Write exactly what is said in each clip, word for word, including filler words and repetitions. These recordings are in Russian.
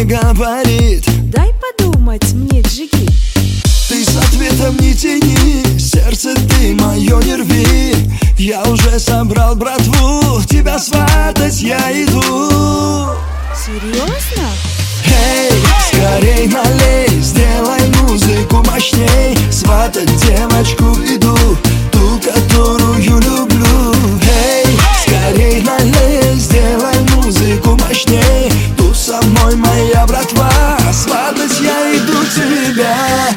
мне говорит: дай подумать мне, Джигит. ты с ответом не тяни, сердце ты мое не рви. Я уже собрал братву, тебя сватать я иду. Серьезно? Эй, скорей налей, сделай музыку мощней. Сватать девочку иду, ту, которую люблю. Эй, скорей налей, сделай музыку мощней. Тут со мной моя братва, сватать я иду тебя.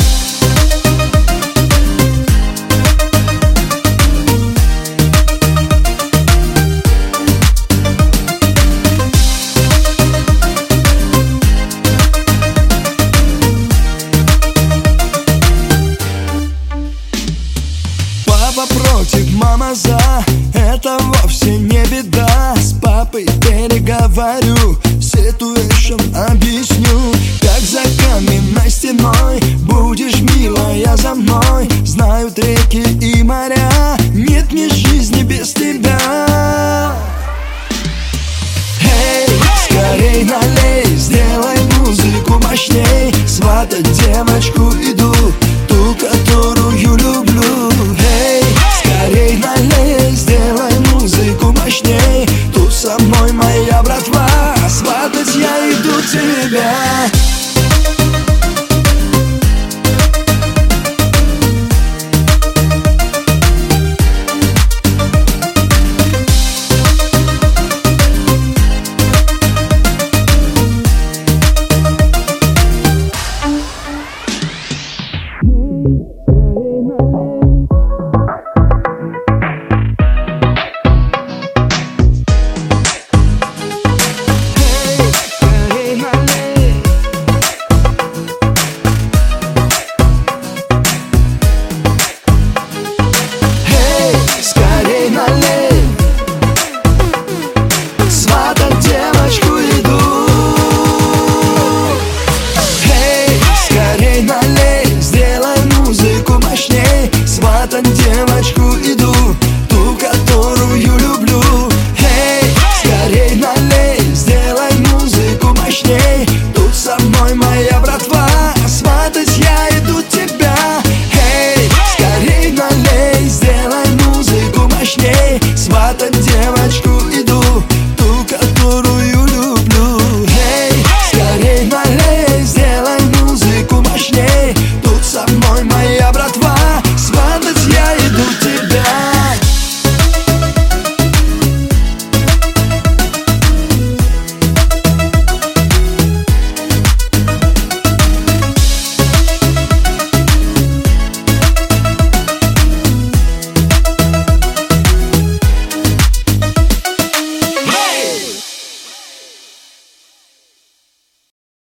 Папа против, мама за, это вовсе не беда. С папой переговорю, ситуэйшн объясню. Как за каменной стеной будешь, милая, за мной. Знают реки и моря, нет мне жизни без тебя. Эй, скорей налей, сделай музыку мощней. Сватать девочку